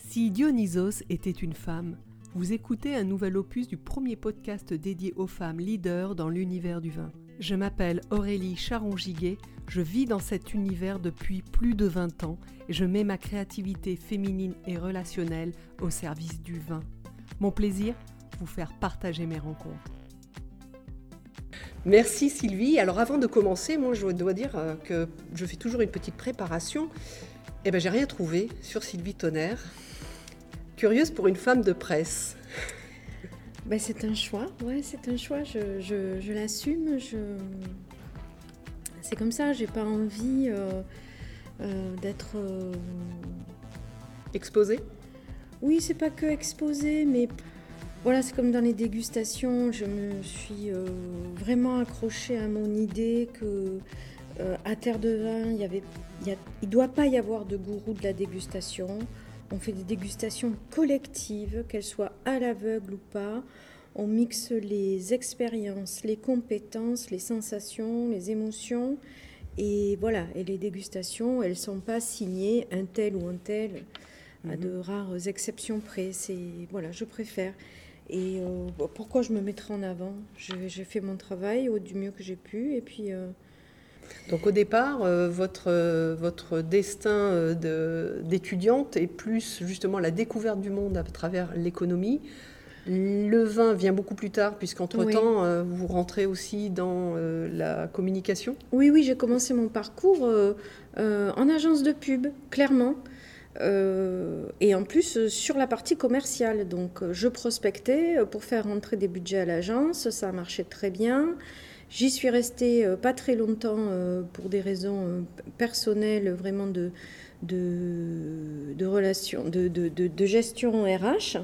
Si Dionysos était une femme, vous écoutez un nouvel opus du premier podcast dédié aux femmes leaders dans l'univers du vin. Je m'appelle Aurélie Charon-Giguet, je vis dans cet univers depuis plus de 20 ans et je mets ma créativité féminine et relationnelle au service du vin. Mon plaisir, vous faire partager mes rencontres. Merci Sylvie. Alors avant de commencer, moi je dois dire que je fais toujours une petite préparation. J'ai rien trouvé sur Sylvie Tonnerre. Curieuse pour une femme de presse. C'est un choix, je l'assume. C'est comme ça, j'ai pas envie d'être... Exposée ? Oui, c'est pas que exposée, mais voilà, c'est comme dans les dégustations, je me suis vraiment accrochée à mon idée que à Terre de Vin, il doit pas y avoir de gourou de la dégustation. On fait des dégustations collectives, qu'elles soient à l'aveugle ou pas. On mixe les expériences, les compétences, les sensations, les émotions. Et voilà, et les dégustations, elles ne sont pas signées un tel ou un tel, à de rares exceptions près. Voilà, je préfère. Et pourquoi je me mettrai en avant ? J'ai fait mon travail du mieux que j'ai pu. Et puis... Donc au départ, votre destin d'étudiante est plus justement la découverte du monde à travers l'économie. Le vin vient beaucoup plus tard, puisqu'entre-temps, vous rentrez aussi dans la communication. Oui, j'ai commencé mon parcours en agence de pub, clairement. Et en plus, sur la partie commerciale. Donc, je prospectais pour faire rentrer des budgets à l'agence. Ça marchait très bien. J'y suis restée pas très longtemps pour des raisons personnelles, vraiment de relations, de gestion RH.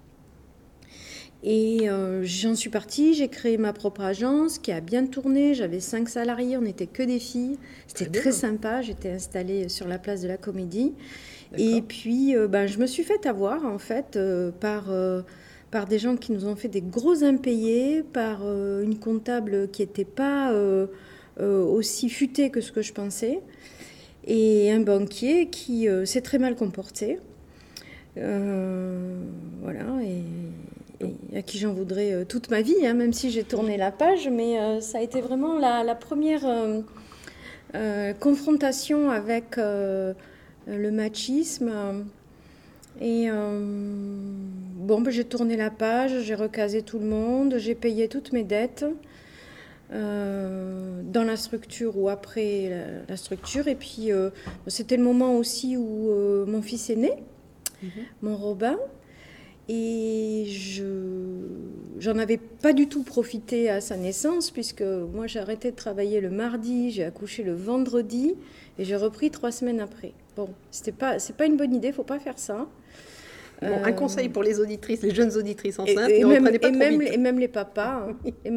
Et j'en suis partie, j'ai créé ma propre agence qui a bien tourné. J'avais 5 salariés, on n'était que des filles. C'était très sympa, j'étais installée sur la place de la Comédie. D'accord. Et puis, je me suis fait avoir, en fait, par des gens qui nous ont fait des gros impayés, par une comptable qui n'était pas aussi futée que ce que je pensais, et un banquier qui s'est très mal comporté. Voilà, et à qui j'en voudrais toute ma vie, même si j'ai tourné la page, mais ça a été vraiment la première confrontation avec le machisme. Et j'ai tourné la page, j'ai recasé tout le monde, j'ai payé toutes mes dettes dans la structure ou après la structure. Et puis c'était le moment aussi où mon fils est né, mon Robin. Et j'en avais pas du tout profité à sa naissance, puisque moi j'ai arrêté de travailler le mardi, j'ai accouché le vendredi et j'ai repris 3 semaines après. Bon, c'est pas une bonne idée, faut pas faire ça. Bon, un conseil pour les auditrices, les jeunes auditrices enceintes, ne reprenez pas trop vite. Et même les papas,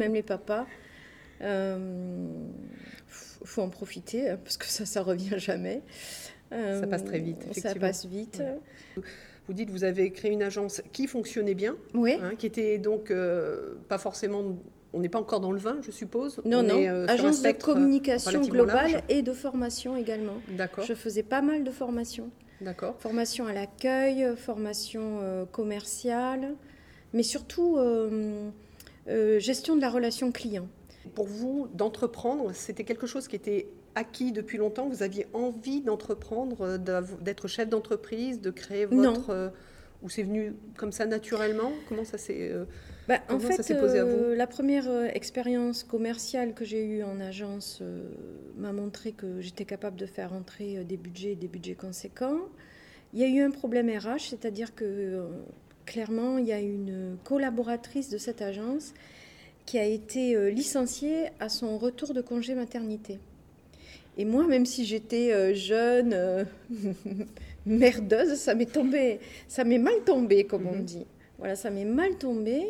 faut en profiter, parce que ça revient jamais. Ça passe très vite, effectivement. Ça passe vite. Ouais. Vous dites que vous avez créé une agence qui fonctionnait bien, qui était donc pas forcément... On n'est pas encore dans le vin, je suppose. Non. Agence de communication globale large. Et de formation également. D'accord. Je faisais pas mal de formations. D'accord. Formation à l'accueil, formation commerciale, mais surtout gestion de la relation client. Pour vous, d'entreprendre, c'était quelque chose qui était acquis depuis longtemps. Vous aviez envie d'entreprendre, d'être chef d'entreprise, de créer votre... Non. Ou c'est venu comme ça naturellement ? Comment ça s'est... En fait, ça s'est posé à vous ? La première expérience commerciale que j'ai eue en agence m'a montré que j'étais capable de faire entrer des budgets conséquents. Il y a eu un problème RH, c'est-à-dire que clairement, il y a une collaboratrice de cette agence qui a été licenciée à son retour de congé maternité. Et moi, même si j'étais jeune, merdeuse, ça m'est mal tombé, comme on dit. Voilà, ça m'est mal tombé.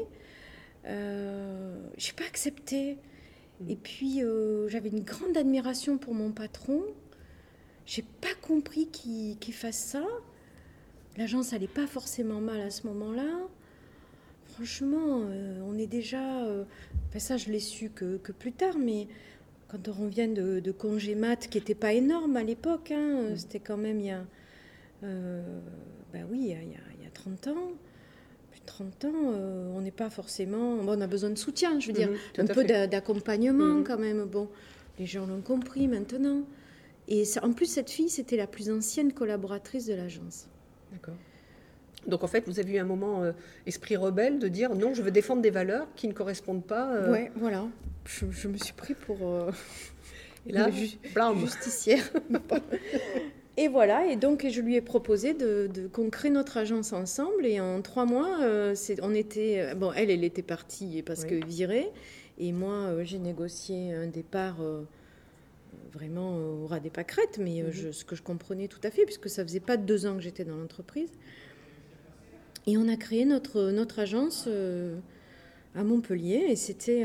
J'ai pas accepté. Et puis j'avais une grande admiration pour mon patron. J'ai pas compris qu'il fasse ça. L'agence allait pas forcément mal à ce moment-là. Franchement, on est déjà... ça, je l'ai su que plus tard, mais quand on revient de congé mat, qui n'était pas énorme à l'époque, c'était quand même il y a à 30 ans, plus de 30 ans, on n'est pas forcément... Bon, on a besoin de soutien, je veux dire, un peu d'accompagnement quand même. Bon, les gens l'ont compris maintenant. Et ça, en plus, cette fille, c'était la plus ancienne collaboratrice de l'agence. D'accord. Donc en fait, vous avez eu un moment esprit rebelle de dire non, je veux défendre des valeurs qui ne correspondent pas. Ouais, voilà. Je me suis pris pour Et là, justicière. Et voilà, et donc je lui ai proposé qu'on crée notre agence ensemble. Et en 3 mois, on était... Bon, elle était partie parce que virée. Et moi, j'ai négocié un départ vraiment au ras des pâquerettes, mais ce que je comprenais tout à fait, puisque ça faisait pas 2 ans que j'étais dans l'entreprise. Et on a créé notre agence à Montpellier, et c'était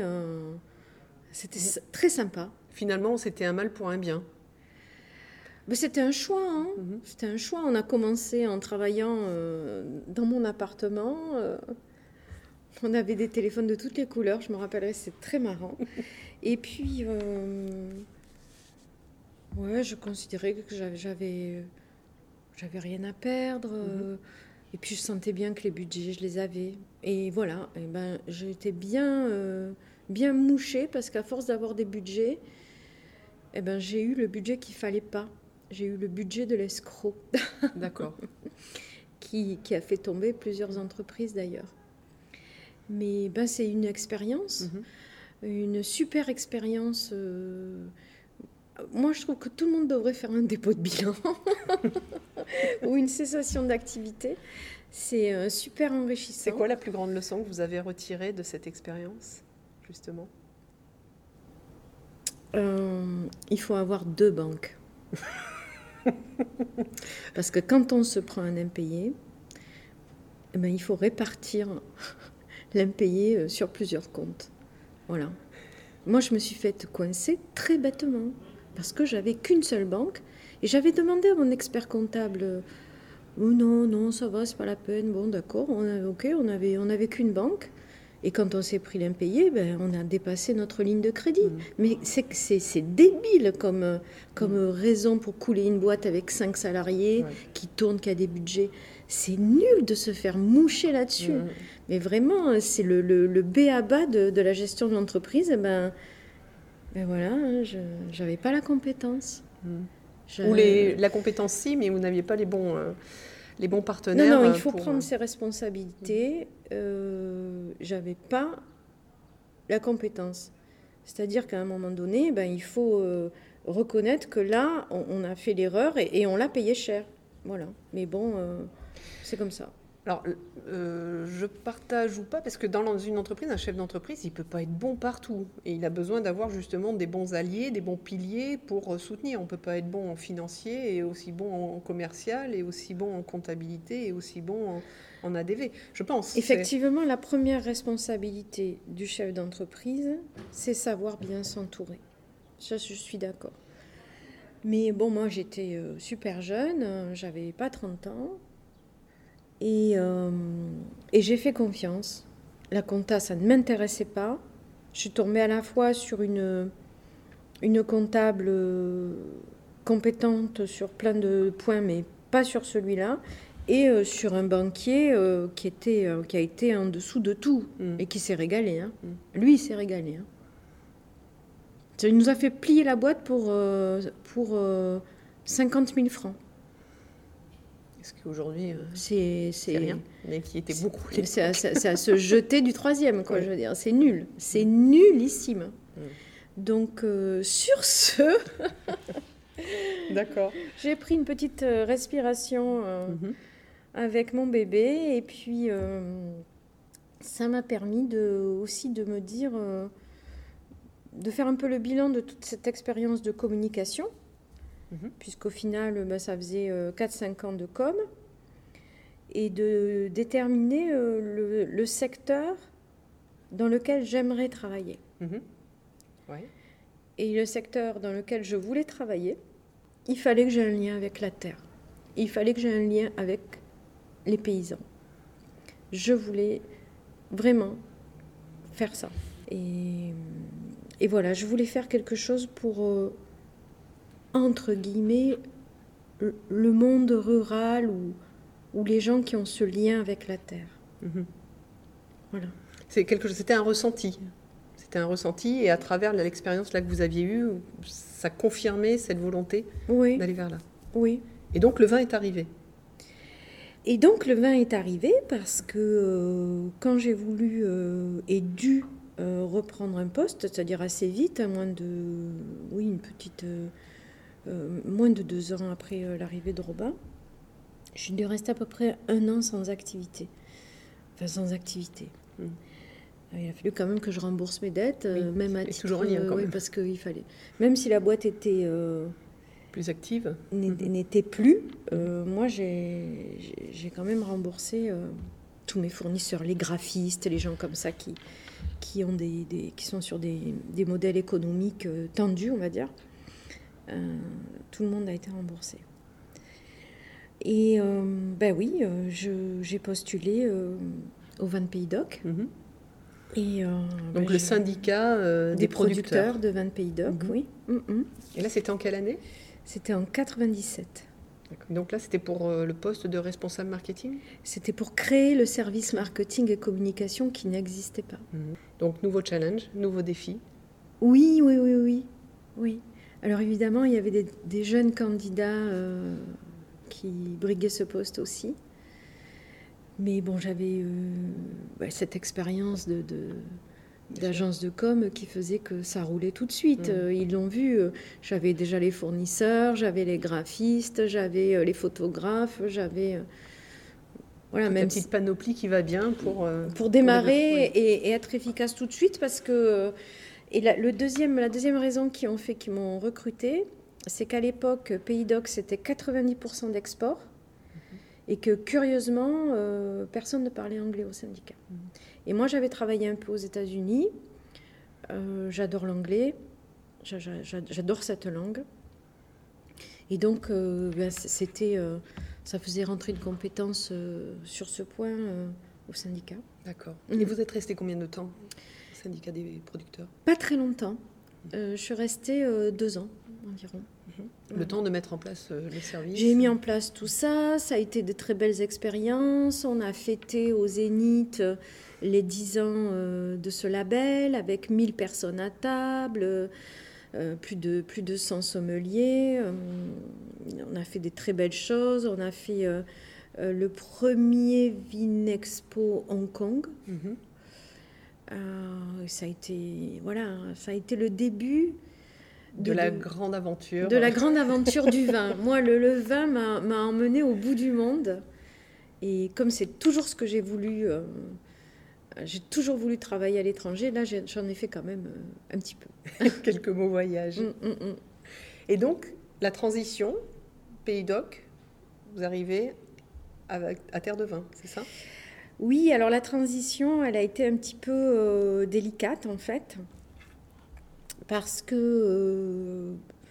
très sympa. Finalement, c'était un mal pour un bien. Mais c'était un choix, hein. C'était un choix. On a commencé en travaillant dans mon appartement. On avait des téléphones de toutes les couleurs, je me rappellerai, c'est très marrant. Et puis, je considérais que j'avais rien à perdre. Et puis, je sentais bien que les budgets, je les avais. Et voilà, et ben, j'étais bien mouchée, parce qu'à force d'avoir des budgets, eh ben, j'ai eu le budget qu'il ne fallait pas. J'ai eu le budget de l'escroc. D'accord. qui a fait tomber plusieurs entreprises d'ailleurs. Mais ben, c'est une expérience, une super expérience. Moi, je trouve que tout le monde devrait faire un dépôt de bilan ou une cessation d'activité. C'est super enrichissant. C'est quoi la plus grande leçon que vous avez retirée de cette expérience, justement ? Il faut avoir 2 banques. Parce que quand on se prend un impayé, eh ben, il faut répartir l'impayé sur plusieurs comptes. Voilà. Moi, je me suis faite coincer très bêtement parce que j'avais qu'une seule banque et j'avais demandé à mon expert comptable oh non, ça va, c'est pas la peine. Bon, d'accord, on avait qu'une banque. Et quand on s'est pris l'impayé, ben, on a dépassé notre ligne de crédit. Mais c'est débile comme raison pour couler une boîte avec 5 salariés qui tournent, qui a des budgets. C'est nul de se faire moucher là-dessus. Mais vraiment, c'est le b.a.-ba de la gestion de l'entreprise. Ben voilà, hein, je n'avais pas la compétence. Ou la compétence, si, mais vous n'aviez pas les bons partenaires. Non, il faut prendre ses responsabilités. J'avais pas la compétence. C'est-à-dire qu'à un moment donné, ben, il faut reconnaître que là, on a fait l'erreur et on l'a payé cher. Voilà. Mais bon, c'est comme ça. Alors, je partage ou pas, parce que dans une entreprise, un chef d'entreprise, il ne peut pas être bon partout. Et il a besoin d'avoir justement des bons alliés, des bons piliers pour soutenir. On ne peut pas être bon en financier, et aussi bon en commercial, et aussi bon en comptabilité, et aussi bon en ADV. Je pense. Effectivement, la première responsabilité du chef d'entreprise, c'est savoir bien s'entourer. Ça, je suis d'accord. Mais bon, moi, j'étais super jeune, j'avais pas 30 ans. Et j'ai fait confiance. La compta, ça ne m'intéressait pas. Je suis tombée à la fois sur une comptable compétente sur plein de points, mais pas sur celui-là, et sur un banquier qui a été en dessous de tout et qui s'est régalé. Hein. Lui, il s'est régalé. Hein. Il nous a fait plier la boîte pour 50 000 francs. Parce qu'aujourd'hui, c'est rien, mais qui était beaucoup. C'est à se jeter du 3e, quoi, je veux dire. C'est nul. C'est nullissime. Donc, sur ce... D'accord. J'ai pris une petite respiration avec mon bébé. Et puis, ça m'a permis aussi de me dire... de faire un peu le bilan de toute cette expérience de communication. Puisqu'au final, ça faisait 4-5 ans de com, et de déterminer le secteur dans lequel j'aimerais travailler. Ouais. Et le secteur dans lequel je voulais travailler, il fallait que j'aie un lien avec la terre. Il fallait que j'aie un lien avec les paysans. Je voulais vraiment faire ça. Et voilà, je voulais faire quelque chose pour... entre guillemets, le monde rural ou les gens qui ont ce lien avec la terre. Voilà. C'était un ressenti. C'était un ressenti, et à travers l'expérience là que vous aviez eue, ça confirmait cette volonté d'aller vers là. Oui. Et donc le vin est arrivé. Et donc le vin est arrivé parce que quand j'ai voulu et dû reprendre un poste, c'est-à-dire assez vite, à moins de 2 ans après l'arrivée de Robin, j'ai dû rester à peu près 1 an sans activité. Enfin, sans activité. Il a fallu quand même que je rembourse mes dettes, même à titre... toujours en lien quand même. Parce qu'il fallait... Même si la boîte était... plus active n'était plus, moi j'ai quand même remboursé tous mes fournisseurs, les graphistes, les gens comme ça qui sont sur des modèles économiques tendus, on va dire. Tout le monde a été remboursé. Et j'ai postulé au vin de Pays d'Oc. Et, donc le syndicat des producteurs de vin de Pays d'Oc, oui. Et là, c'était en quelle année ? C'était en 97. D'accord. Donc là, c'était pour le poste de responsable marketing ? C'était pour créer le service marketing et communication qui n'existait pas. Donc nouveau challenge, nouveau défi. Oui. Alors évidemment, il y avait des jeunes candidats qui briguaient ce poste aussi. Mais bon, j'avais cette expérience d'agence de com qui faisait que ça roulait tout de suite. Ils l'ont vu. J'avais déjà les fournisseurs, j'avais les graphistes, j'avais les photographes, j'avais... Voilà, même petite panoplie qui va bien pour démarrer et être efficace tout de suite, parce que... la deuxième raison qui m'ont recruté, c'est qu'à l'époque, Pays d'Oc, c'était 90% d'export. Et que, curieusement, personne ne parlait anglais au syndicat. Et moi, j'avais travaillé un peu aux États-Unis. J'adore l'anglais. J'adore cette langue. Et donc, ça faisait rentrer une compétence sur ce point au syndicat. D'accord. Et vous êtes resté combien de temps au syndicat des producteurs ? Pas très longtemps. Je suis restée 2 ans environ. Le temps de mettre en place le service. J'ai mis en place tout ça. Ça a été de très belles expériences. On a fêté au Zénith les 10 ans de ce label avec 1000 personnes à table, plus de 100 sommeliers. On a fait des très belles choses. On a fait le premier Vinexpo Hong Kong. Ça a été le début de la grande aventure. De la grande aventure du vin. Moi, le vin m'a emmenée au bout du monde. Et comme c'est toujours ce que j'ai voulu, j'ai toujours voulu travailler à l'étranger, là, j'en ai fait quand même un petit peu. Quelques mots voyage. Et donc, la transition, Pays d'Oc, vous arrivez à Terre de Vin, c'est ça ? Oui, alors la transition, elle a été un petit peu délicate, en fait. Parce que,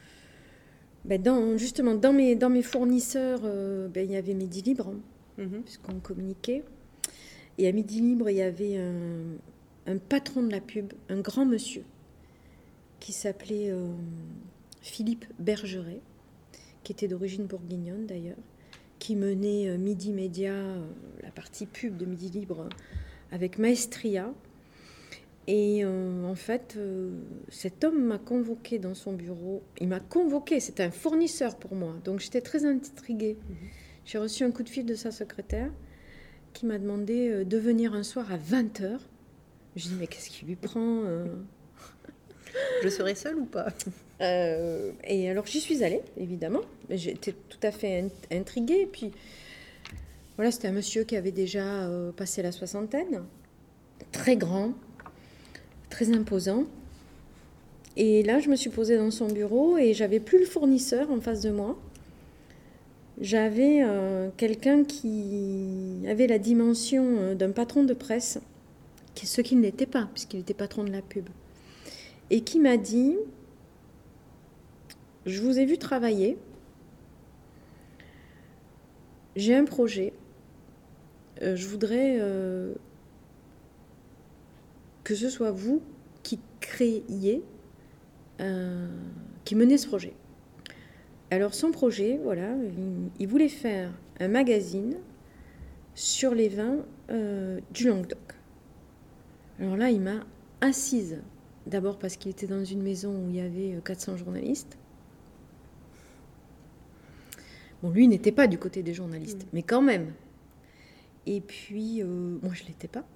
dans mes fournisseurs, il y avait Midi Libre, puisqu'on communiquait. Et à Midi Libre, il y avait un patron de la pub, un grand monsieur, qui s'appelait Philippe Bergeret, qui était d'origine bourguignonne d'ailleurs, qui menait Midi Média, la partie pub de Midi Libre, avec maestria. Et en fait, cet homme m'a convoqué dans son bureau. Il m'a convoqué, c'était un fournisseur pour moi. Donc j'étais très intriguée. J'ai reçu un coup de fil de sa secrétaire qui m'a demandé de venir un soir à 20h. Je dis, mais qu'est-ce qui lui prend Je serai seule ou pas ? Et alors j'y suis allée, évidemment. J'étais tout à fait intriguée. Et puis, voilà, c'était un monsieur qui avait déjà passé la soixantaine, très grand, très imposant. Et là, je me suis posée dans son bureau et j'avais plus le fournisseur en face de moi. J'avais quelqu'un qui avait la dimension d'un patron de presse, ce qu'il n'était pas, puisqu'il était patron de la pub, et qui m'a dit, je vous ai vu travailler, j'ai un projet, je voudrais que ce soit vous qui créiez, qui menez ce projet. Alors son projet, voilà, il voulait faire un magazine sur les vins du Languedoc. Alors là, il m'a assise. D'abord parce qu'il était dans une maison où il y avait 400 journalistes. Bon, lui n'était pas du côté des journalistes, mais quand même. Et puis, moi, je ne l'étais pas.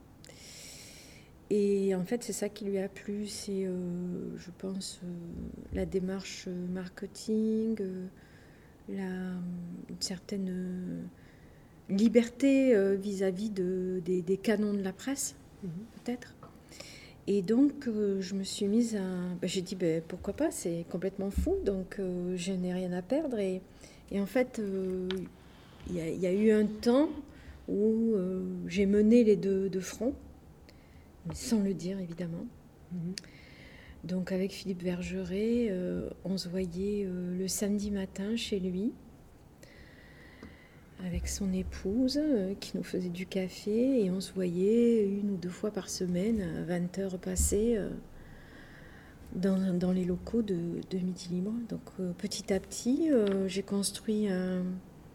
Et en fait, c'est ça qui lui a plu, c'est, je pense, la démarche marketing, une certaine liberté vis-à-vis des canons de la presse, peut-être. Et donc, je me suis mise à... j'ai dit, pourquoi pas, c'est complètement fou, donc je n'ai rien à perdre. Et en fait, il y a eu un temps où j'ai mené les deux de front, mais sans le dire, évidemment. Donc, avec Philippe Bergeret, on se voyait le samedi matin chez lui, avec son épouse qui nous faisait du café, et on se voyait 1 ou 2 fois par semaine à 20h passées dans les locaux de Midi Libre. Donc petit à petit, j'ai construit un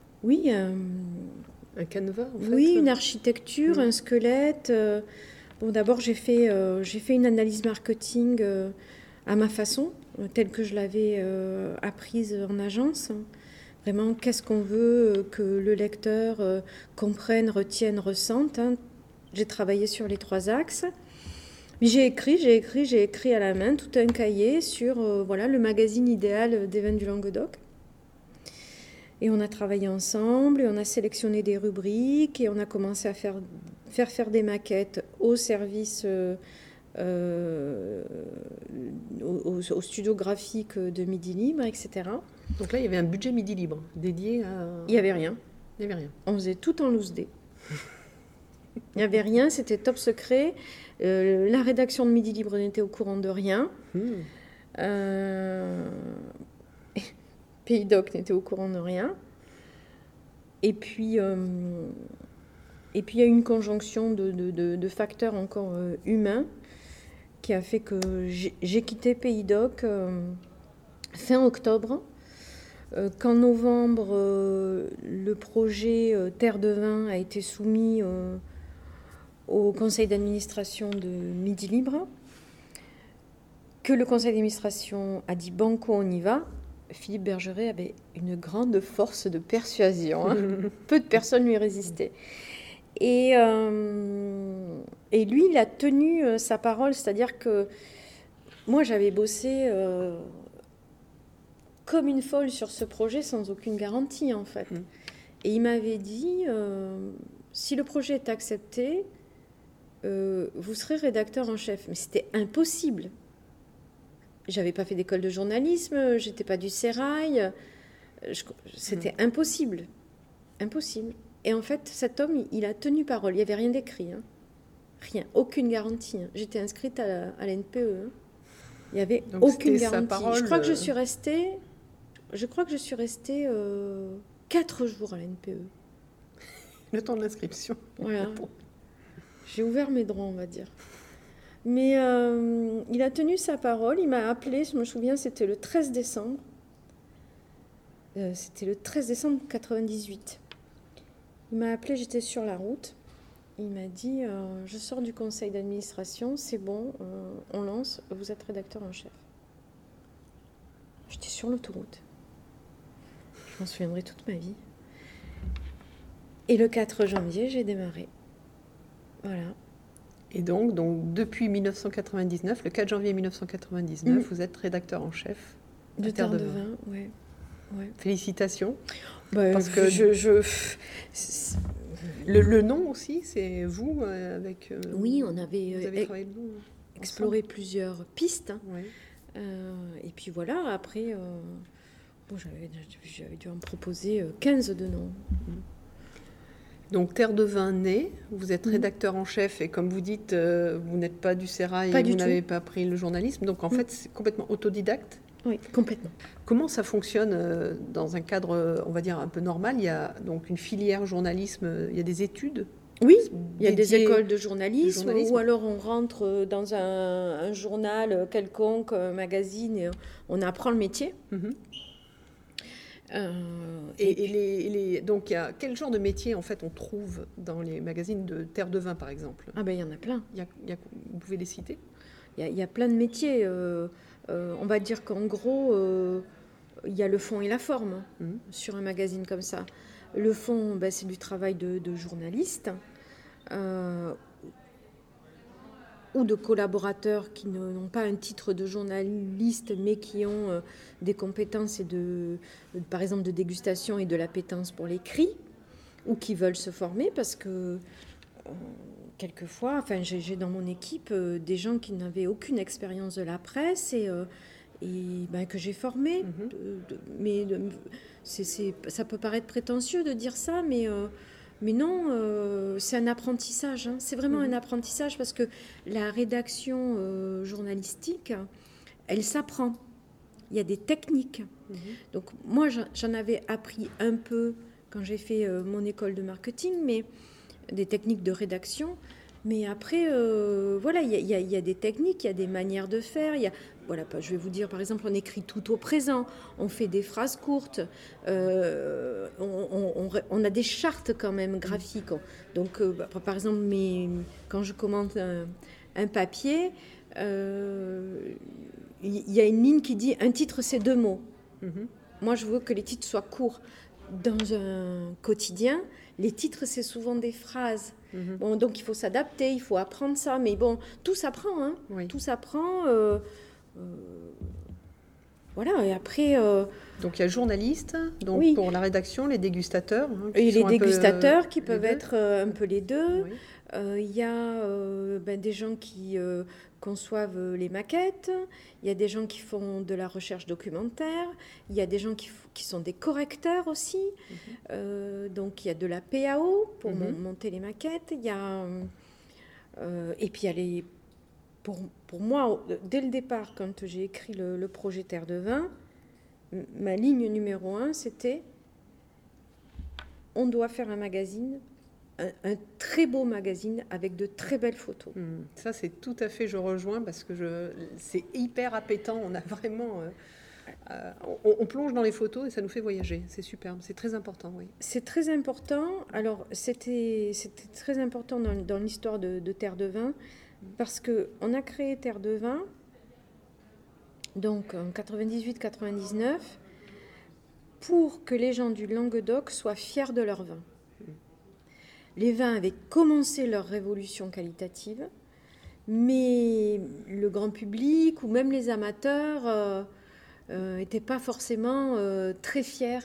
canevas en fait. Oui, une architecture, un squelette. Bon, d'abord j'ai fait une analyse marketing à ma façon, telle que je l'avais apprise en agence. Vraiment, qu'est-ce qu'on veut que le lecteur comprenne, retienne, ressente. J'ai travaillé sur les 3 axes. Mais j'ai écrit à la main tout un cahier sur le magazine idéal des vins du Languedoc. Et on a travaillé ensemble, et on a sélectionné des rubriques, et on a commencé à faire des maquettes au service, au studio graphique de Midi Libre, etc. Donc là, il y avait un budget Midi Libre dédié à... Il n'y avait rien. Il n'y avait rien. On faisait tout en loose day. Il n'y avait rien, c'était top secret. La rédaction de Midi Libre n'était au courant de rien. Pays Doc n'était au courant de rien. Et puis, il y a eu une conjonction de facteurs encore humains qui a fait que j'ai quitté Pays Doc fin octobre. Qu'en novembre, le projet Terre de Vin a été soumis au conseil d'administration de Midi Libre, que le conseil d'administration a dit banco, on y va. Philippe Bergeret avait une grande force de persuasion. Peu de personnes lui résistaient. Et lui, il a tenu sa parole, c'est-à-dire que moi, j'avais bossé comme une folle sur ce projet sans aucune garantie, en fait. Et il m'avait dit, si le projet est accepté, vous serez rédacteur en chef. Mais c'était impossible. J'avais pas fait d'école de journalisme, j'étais pas du sérail, c'était impossible. Impossible. Et en fait, cet homme, il a tenu parole. Il n'y avait rien d'écrit. Rien, aucune garantie. J'étais inscrite à l'NPE. Il n'y avait donc aucune garantie. Parole, je crois que je suis restée 4 jours à l'NPE. Le temps de l'inscription. Voilà. J'ai ouvert mes droits, on va dire. Mais il a tenu sa parole. Il m'a appelé, je me souviens, c'était le 13 décembre. C'était le 13 décembre 98. Il m'a appelé, j'étais sur la route. Il m'a dit, je sors du conseil d'administration, c'est bon, on lance, vous êtes rédacteur en chef. J'étais sur l'autoroute. Je m'en souviendrai toute ma vie. Et le 4 janvier, j'ai démarré. Voilà. Et donc depuis 1999, le 4 janvier 1999, vous êtes rédacteur en chef de Terre de Vin. Ouais. Félicitations. Parce que le nom aussi, c'est vous avec. Oui, on avait vous avez travaillé le nom, exploré plusieurs pistes. Et puis voilà, après, j'avais dû en proposer 15 de noms. Donc Terre de Vin naît, vous êtes rédacteur en chef et comme vous dites, vous n'êtes pas du sérail et vous n'avez pas appris le journalisme. Donc en fait, c'est complètement autodidacte. Oui, complètement. Comment ça fonctionne dans un cadre, on va dire, un peu normal? Il y a donc une filière journalisme, il y a des études? Oui, il y a des écoles de journalisme, ou alors on rentre dans un journal quelconque, un magazine, et on apprend le métier. Donc, quel genre de métier en fait on trouve dans les magazines de Terre de Vin, par exemple? Ah ben il y en a plein. Vous pouvez les citer? Il y a plein de métiers. On va dire qu'en gros, il y a le fond et la forme sur un magazine comme ça. Le fond, c'est du travail de journaliste ou de collaborateurs qui n'ont pas un titre de journaliste, mais qui ont des compétences par exemple de dégustation et de l'appétence pour l'écrit, ou qui veulent se former parce que quelquefois, j'ai dans mon équipe des gens qui n'avaient aucune expérience de la presse et que j'ai formés. Ça peut paraître prétentieux de dire ça, mais non, c'est un apprentissage. C'est vraiment un apprentissage parce que la rédaction journalistique, elle s'apprend. Il y a des techniques. Donc moi, j'en avais appris un peu quand j'ai fait mon école de marketing, mais des techniques de rédaction. Mais après, il y a des techniques, il y a des manières de faire. Je vais vous dire, par exemple, on écrit tout au présent, on fait des phrases courtes, on a des chartes quand même graphiques. Donc, par exemple, quand je commente un papier, il y a une ligne qui dit un titre, c'est 2 mots. Moi, je veux que les titres soient courts. Dans un quotidien, les titres, c'est souvent des phrases. Bon, donc, il faut s'adapter, il faut apprendre ça. Mais bon, tout s'apprend. Tout s'apprend. Voilà, et après... Donc, il y a le journaliste, pour la rédaction, les dégustateurs. Et les dégustateurs qui peuvent être un peu les deux. Il y a des gens qui conçoivent les maquettes, il y a des gens qui font de la recherche documentaire, il y a des gens qui sont des correcteurs aussi, donc il y a de la PAO pour monter les maquettes, il y a, et puis il y a pour moi, dès le départ, quand j'ai écrit le projet Terre de Vin, ma ligne numéro 1, c'était on doit faire un magazine, un très beau magazine avec de très belles photos. Ça, c'est tout à fait, je rejoins, parce que c'est hyper appétant. On a vraiment... on plonge dans les photos et ça nous fait voyager. C'est superbe, c'est très important, oui. C'est très important. Alors, c'était très important dans l'histoire de Terre de Vin, parce qu'on a créé Terre de Vin, donc en 98-99, pour que les gens du Languedoc soient fiers de leur vin. Les vins avaient commencé leur révolution qualitative, mais le grand public ou même les amateurs n'étaient pas forcément très fiers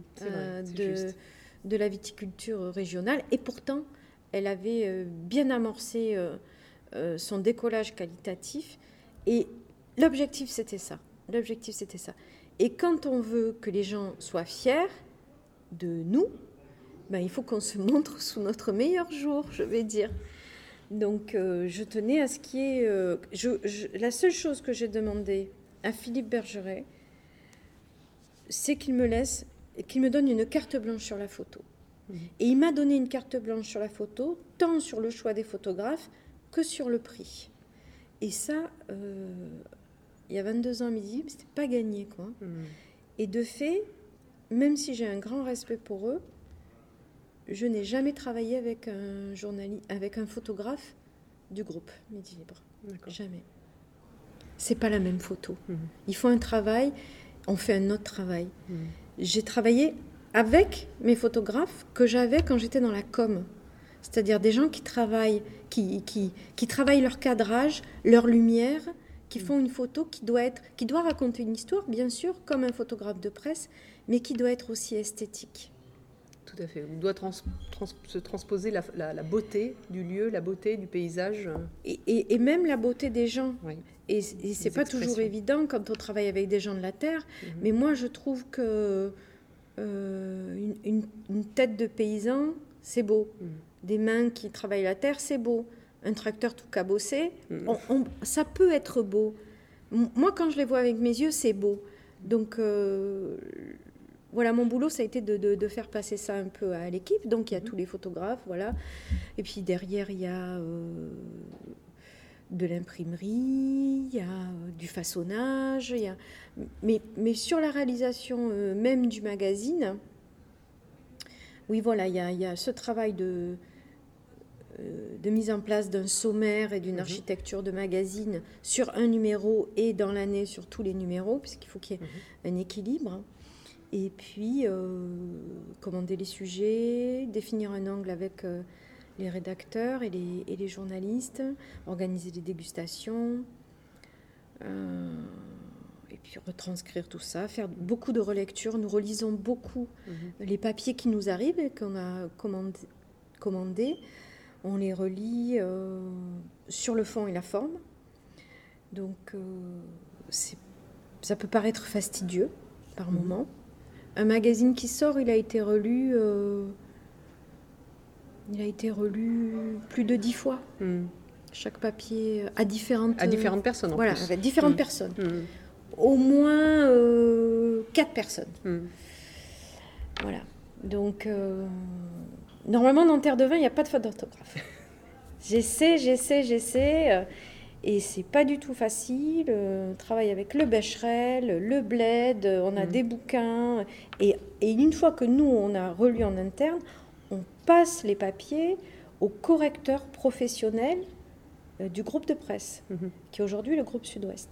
de la viticulture régionale. Et pourtant, elle avait bien amorcé son décollage qualitatif. Et l'objectif, c'était ça. Et quand on veut que les gens soient fiers de nous, il faut qu'on se montre sous notre meilleur jour, je vais dire. Donc, je tenais à ce qu'il y ait... la seule chose que j'ai demandé à Philippe Bergeret, c'est qu'il me donne une carte blanche sur la photo. Et il m'a donné une carte blanche sur la photo, tant sur le choix des photographes que sur le prix. Et ça, il y a 22 ans, il me dit, mais c'était pas gagné, quoi. Et de fait, même si j'ai un grand respect pour eux, je n'ai jamais travaillé avec un photographe du groupe Midi Libre. D'accord. Jamais. C'est pas la même photo. Il faut un travail, on fait un autre travail. J'ai travaillé avec mes photographes que j'avais quand j'étais dans la com. C'est-à-dire des gens qui travaillent, qui travaillent leur cadrage, leur lumière, qui font une photo qui doit raconter une histoire, bien sûr, comme un photographe de presse, mais qui doit être aussi esthétique. Tout à fait. On doit se transposer la beauté du lieu, la beauté du paysage. Et même la beauté des gens. Oui. Et c'est pas toujours évident quand on travaille avec des gens de la terre. Mais moi, je trouve que une tête de paysan, c'est beau. Des mains qui travaillent la terre, c'est beau. Un tracteur tout cabossé, ça peut être beau. Moi, quand je les vois avec mes yeux, c'est beau. Donc... voilà, mon boulot, ça a été de faire passer ça un peu à l'équipe. Donc, il y a tous les photographes, voilà. Et puis, derrière, il y a de l'imprimerie, il y a du façonnage, mais sur la réalisation même du magazine, oui, voilà, il y a ce travail de mise en place d'un sommaire et d'une architecture de magazine sur un numéro et dans l'année sur tous les numéros, puisqu'il faut qu'il y ait un équilibre. Et puis, commander les sujets, définir un angle avec les rédacteurs et les journalistes, organiser des dégustations, et puis retranscrire tout ça, faire beaucoup de relectures. Nous relisons beaucoup les papiers qui nous arrivent et qu'on a commandés. On les relit sur le fond et la forme. Donc, ça peut paraître fastidieux par moment. Un magazine qui sort, il a été relu plus de 10 fois. Chaque papier à différentes personnes. Voilà, avec différentes personnes. Au moins 4 personnes. Voilà. Donc, normalement, dans Terre de Vin, il n'y a pas de faute d'orthographe. J'essaie. Et c'est pas du tout facile. On travaille avec le Becherel, le Bled, on a des bouquins. Et une fois que nous, on a relu en interne, on passe les papiers au correcteur professionnel du groupe de presse, qui est aujourd'hui le groupe Sud-Ouest.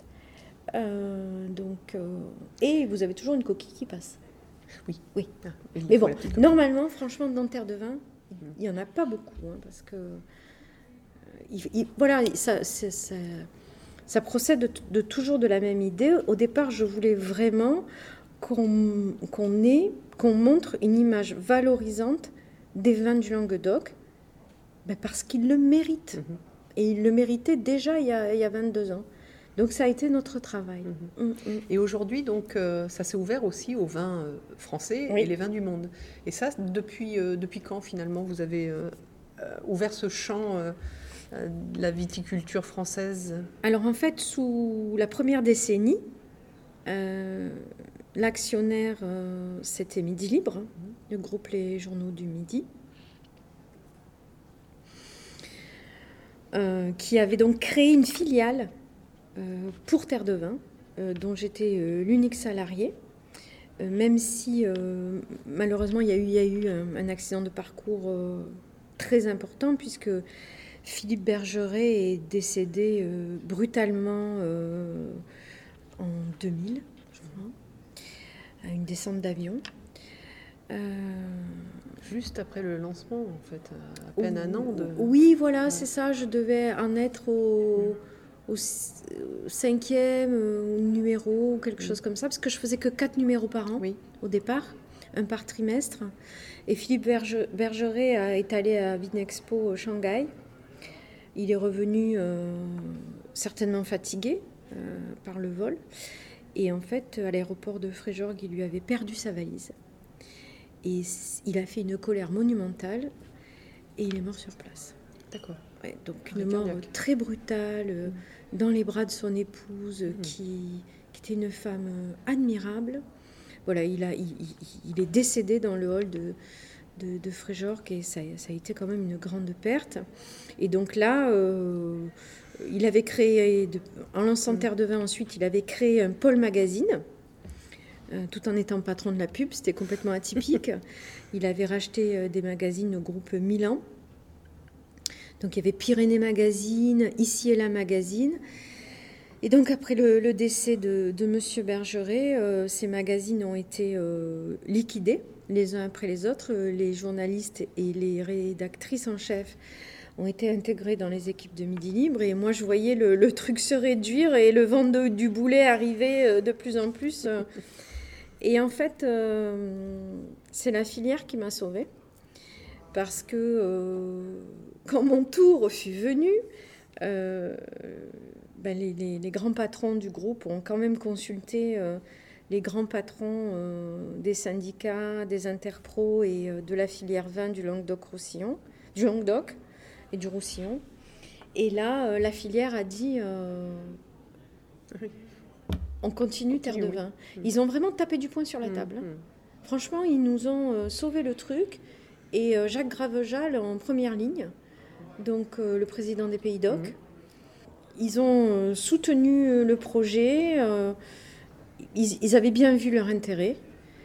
Et vous avez toujours une coquille qui passe. Oui. Ah, mais bon, normalement, franchement, dans Terre de Vin, il n'y en a pas beaucoup, parce que voilà, ça procède de toujours de la même idée. Au départ, je voulais vraiment qu'on montre une image valorisante des vins du Languedoc, parce qu'ils le méritent. Et ils le méritaient déjà il y a 22 ans. Donc ça a été notre travail. Et aujourd'hui, donc, ça s'est ouvert aussi aux vins français et les vins du monde. Et ça, depuis quand finalement vous avez ouvert ce champ de la viticulture française? Alors en fait, sous la première décennie, l'actionnaire, c'était Midi Libre, le groupe Les Journaux du Midi, qui avait donc créé une filiale pour Terre de Vin, dont j'étais l'unique salariée, même si malheureusement il y a eu un accident de parcours très important, puisque Philippe Bergeret est décédé brutalement en 2000, je crois, à une descente d'avion. Juste après le lancement, en fait, à peine un an de... Oui, voilà, c'est ça. Je devais en être au 5e numéro, quelque chose comme ça, parce que je faisais que 4 numéros par an au départ, un par trimestre. Et Philippe Bergeret est allé à Vinexpo Shanghai. Il est revenu certainement fatigué par le vol. Et en fait, à l'aéroport de Fréjorgues, il lui avait perdu sa valise. Et il a fait une colère monumentale et il est mort sur place. D'accord. Ouais, donc une mort très brutale, dans les bras de son épouse, qui était une femme admirable. Voilà, il est décédé dans le hall de Fréjorgues et ça a été quand même une grande perte. Et donc là, il avait créé, en lançant Terre de Vin ensuite, il avait créé un pôle magazine, tout en étant patron de la pub. C'était complètement atypique. Il avait racheté des magazines au groupe Milan. Donc il y avait Pyrénées Magazine, Ici et là Magazine. Et donc après le décès de Monsieur Bergeret, ces magazines ont été liquidés les uns après les autres. Les journalistes et les rédactrices en chef ont été intégrés dans les équipes de Midi Libre. Et moi, je voyais le truc se réduire et le vent du boulet arriver de plus en plus. Et en fait, c'est la filière qui m'a sauvée. Parce que quand mon tour fut venu, les grands patrons du groupe ont quand même consulté les grands patrons des syndicats, des interpros et de la filière vin du Languedoc-Roussillon, du Languedoc et du Roussillon. Et là, la filière a dit on continue Terre de Vin. Ils ont vraiment tapé du poing sur la table. Franchement, ils nous ont sauvé le truc. Et Jacques Gravejal en première ligne, donc le président des Pays d'Oc. Ils ont soutenu le projet, ils avaient bien vu leur intérêt.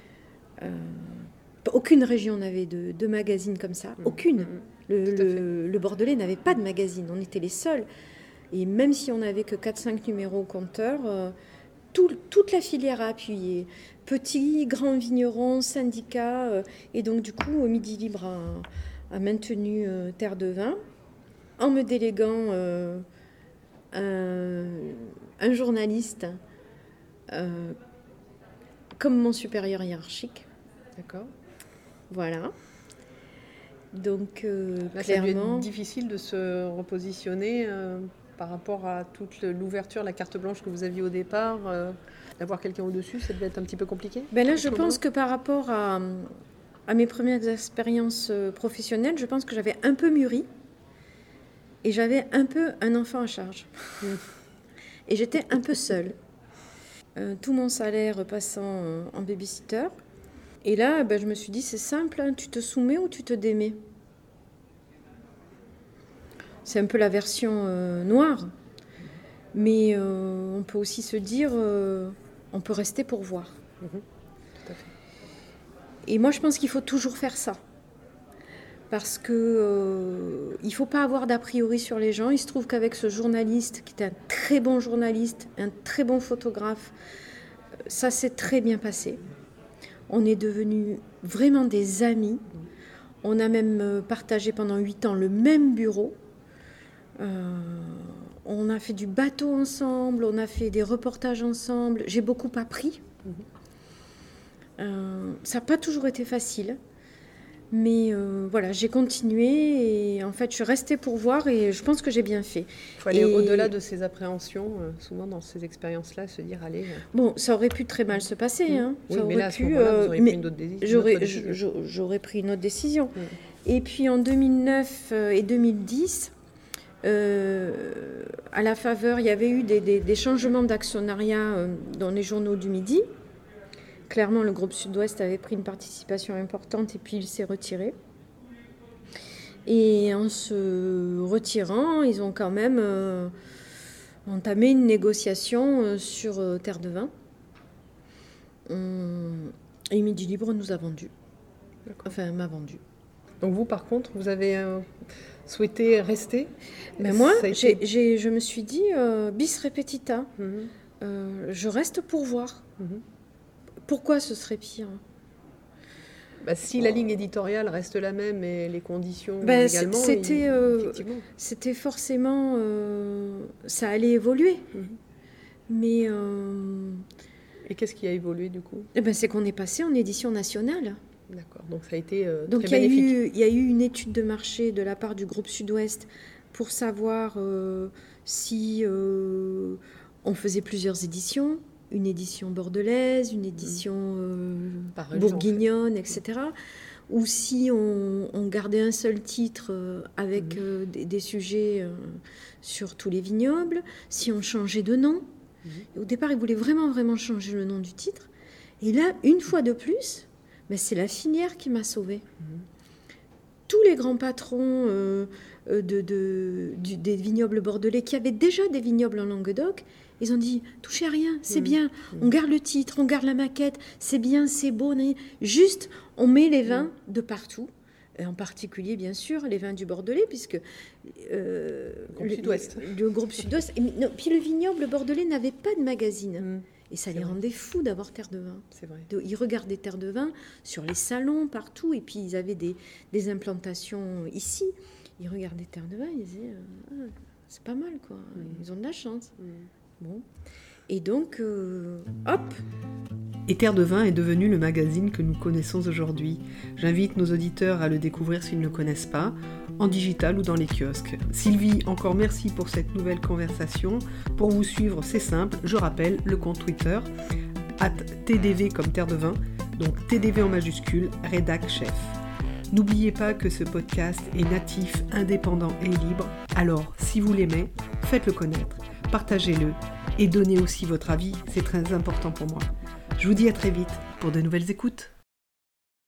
Aucune région n'avait de magazine comme ça, aucune. Le Bordelais n'avait pas de magazine, on était les seuls. Et même si on n'avait que 4-5 numéros au compteur, toute la filière a appuyé. Petits, grands vignerons, syndicats. Et donc du coup, Midi Libre a maintenu Terre de Vin en me déléguant un journaliste comme mon supérieur hiérarchique. D'accord. Voilà. Donc, là, clairement... Ça a dû être difficile de se repositionner par rapport à toute l'ouverture, la carte blanche que vous aviez au départ. D'avoir quelqu'un au-dessus, ça devait être un petit peu compliqué? Ben là, je pense que par rapport à mes premières expériences professionnelles, je pense que j'avais un peu mûri et j'avais un peu un enfant à charge. Et j'étais un peu seule. Tout mon salaire passant en babysitter. Et là, je me suis dit, c'est simple, hein, tu te soumets ou tu te démets. C'est un peu la version noire. Mais on peut aussi se dire, on peut rester pour voir. Tout à fait. Et moi, je pense qu'il faut toujours faire ça. Parce que il ne faut pas avoir d'a priori sur les gens. Il se trouve qu'avec ce journaliste, qui est un très bon journaliste, un très bon photographe, ça s'est très bien passé. On est devenus vraiment des amis. On a même partagé pendant 8 ans le même bureau. On a fait du bateau ensemble, on a fait des reportages ensemble. J'ai beaucoup appris. Ça n'a pas toujours été facile. Mais voilà, j'ai continué et en fait, je suis restée pour voir et je pense que j'ai bien fait. Il faut aller au-delà de ces appréhensions, souvent dans ces expériences-là, se dire, allez... Bon, ça aurait pu très mal se passer. Hein. Oui, ça mais aurait là, à ce moment-là, vous auriez pris une autre décision. J'aurais pris une autre décision. Et puis en 2009 et 2010, à la faveur, il y avait eu des changements d'actionnariat dans les journaux du Midi. Clairement, le groupe Sud-Ouest avait pris une participation importante et puis il s'est retiré. Et en se retirant, ils ont quand même entamé une négociation sur Terre de Vin. Et Midi Libre nous a vendu. Enfin, m'a vendu. Donc vous, par contre, vous avez souhaité rester? Mais moi, je me suis dit, bis repetita, je reste pour voir. Pourquoi ce serait pire? Si la ligne éditoriale reste la même et les conditions également, c'était forcément... ça allait évoluer. Mais... Et qu'est-ce qui a évolué du coup? C'est qu'on est passé en édition nationale. D'accord, donc ça a été donc très bénéfique. Il y a eu une étude de marché de la part du groupe Sud-Ouest pour savoir si on faisait plusieurs éditions. Une édition bordelaise, une édition bourguignonne, etc. Ou si on gardait un seul titre avec des sujets sur tous les vignobles, si on changeait de nom. Et au départ, ils voulaient vraiment changer le nom du titre. Et là, une fois de plus, c'est la filière qui m'a sauvée. Tous les grands patrons des vignobles bordelais qui avaient déjà des vignobles en Languedoc, ils ont dit, touchez à rien, c'est bien, on garde le titre, on garde la maquette, c'est bien, c'est beau, juste on met les vins de partout, et en particulier bien sûr les vins du Bordelais, puisque le groupe Sud-Ouest, puis le vignoble bordelais n'avait pas de magazine, et ça les rendait fous d'avoir Terre de Vin. C'est vrai. Ils regardaient Terre de Vin sur les salons, partout, et puis ils avaient des implantations ici, ils regardaient Terre de Vin, ils disaient, c'est pas mal quoi, ils ont de la chance. Bon. Et donc, hop. Et Terre de Vin est devenu le magazine que nous connaissons aujourd'hui. J'invite nos auditeurs à le découvrir s'ils ne le connaissent pas, en digital ou dans les kiosques. Sylvie, encore merci pour cette nouvelle conversation. Pour vous suivre, c'est simple, je rappelle le compte Twitter, @TDV comme Terre de Vin, donc TDV en majuscule, rédac chef. N'oubliez pas que ce podcast est natif, indépendant et libre, alors si vous l'aimez, faites-le connaître. Partagez-le et donnez aussi votre avis, c'est très important pour moi. Je vous dis à très vite pour de nouvelles écoutes.